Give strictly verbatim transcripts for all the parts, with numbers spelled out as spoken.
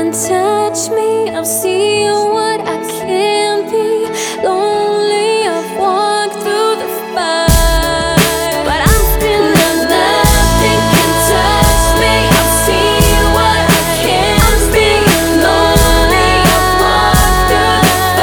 can touch me, I'll see what I can be. Lonely, I've walked through the fire, but I'm still alive. Nothing can touch me, I'll see what I can be. Lonely, I've walked through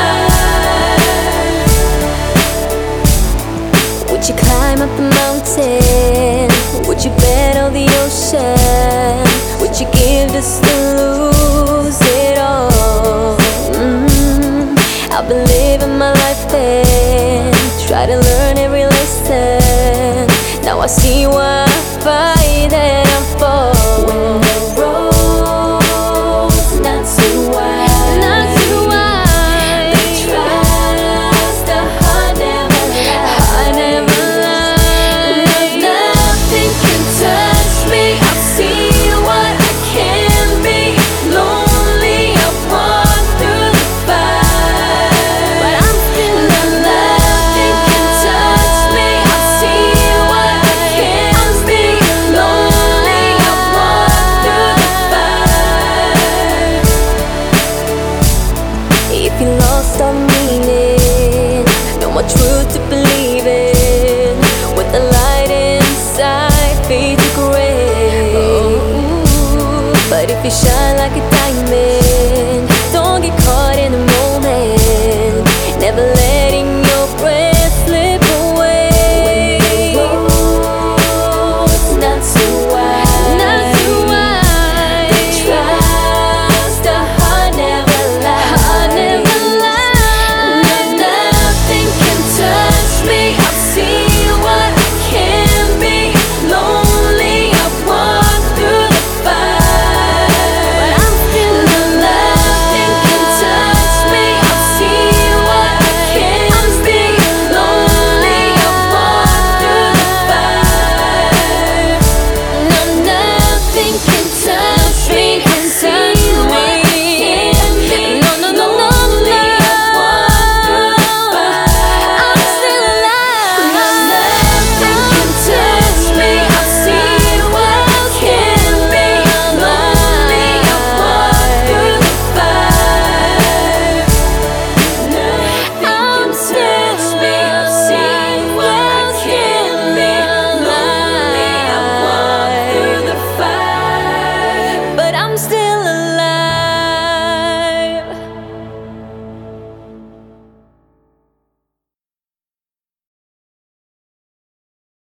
the fire. Would you climb up the mountain? Would you battle the ocean? Would you give this to lose it all? Mm-hmm. I've been living my life and try to learn every lesson. Now I see why I fight and I fall. When the road's not too wide, not too wide, the trials, the heart never lies, heart never lies. Nothing can touch me, I'll see what I can be. Lonely, I've walked through the fire, but I'm still alive. Nothing can touch me, I'll see what I can be. Lonely, I've walked through the fire. If you lost all meaning, no more truth to believe in, with the light inside fade to gray. But if you shine like a